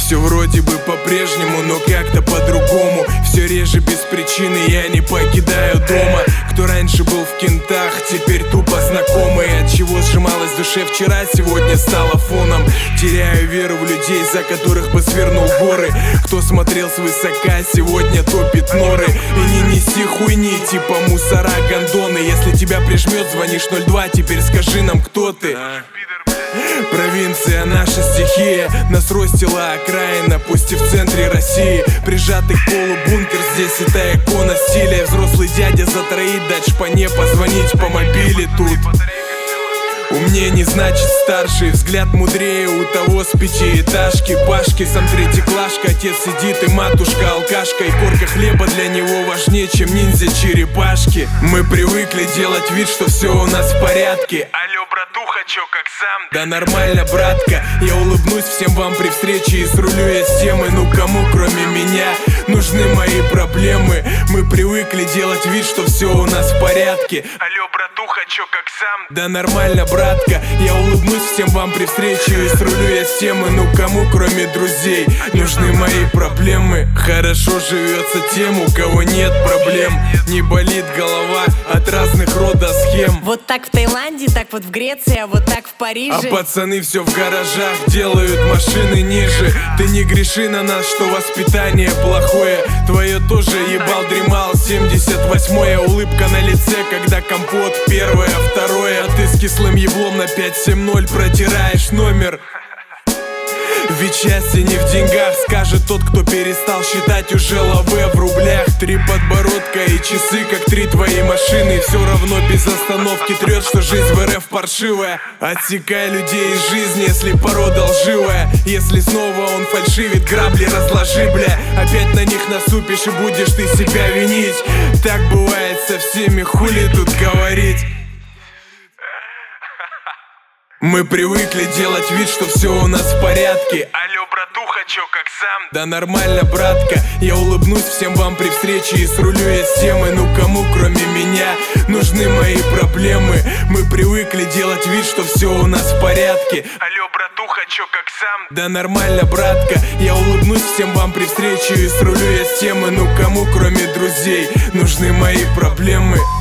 Все вроде бы по-прежнему, но как-то по-другому. Все реже без причины я не покидаю дома. Кто раньше был в кентах, теперь тупо знакомый. От чего сжималась в душе вчера, сегодня стало фоном. Теряю веру в людей, за которых бы свернул горы. Кто смотрел свысока, сегодня топит норы. И не неси хуйни, типа мусора, гондоны. Если тебя прижмет, звонишь 02, теперь скажи нам, кто ты. Провинция наша стихия, нас ростила окраина, пусть и в центре России. Прижатый к полу бункер, здесь это икона стиля. Взрослый дядя за троих дать шпане, позвонить по мобиле тут. Умнее не значит старший, взгляд мудрее у того с пятиэтажки. Пашки, сам третьеклашка, отец сидит и матушка алкашка. И корка хлеба для него важнее, чем ниндзя-черепашки. Мы привыкли делать вид, что все у нас в порядке. Алло, братуха, чё, как сам? Да нормально, братка. Я улыбнусь всем вам при встрече и срулю я с темы. Ну кому, кроме меня, нужны мои проблемы? Мы привыкли делать вид, что все у нас в порядке. Алло, братуха, чё, как сам? Да нормально, братка. Я улыбнусь всем вам при встрече и срулю я с темы. Ну кому, кроме друзей, нужны мои проблемы? Хорошо живется тем, у кого нет проблем. Не болит голова от разных рода схем. Вот так в Таиланде, так вот в Греции, а вот так в Париже. А пацаны все в гаражах делают машины ниже. Ты не греши на нас, что воспитание плохое. Твое тоже ебал, дремал 78-я. Улыбка на лице, когда компот первое, второе. А ты с кислым еблом на 570 протираешь номер. Ведь счастье не в деньгах, скажет тот, кто перестал считать уже лаве в рублях. 3 подбородка и часы, как 3 твои машины. Все равно без остановки трет, что жизнь в РФ паршивая. Отсекай людей из жизни, если порода лживая. Если снова он фальшивит, грабли разложи, бля. Опять на них насупишь и будешь ты себя винить. Так бывает со всеми, хули тут говорить. Мы привыкли делать вид, что все у нас в порядке. Алло, братуха, чё, как сам? Да нормально, братка. Я улыбнусь всем вам при встрече и срулю я с темы. Ну кому, кроме меня, нужны мои проблемы? Мы привыкли делать вид, что все у нас в порядке. Алло, братуха, чё, как сам? Да нормально, братка. Я улыбнусь всем вам при встрече и срулю я с темы. Ну кому, кроме друзей, нужны мои проблемы?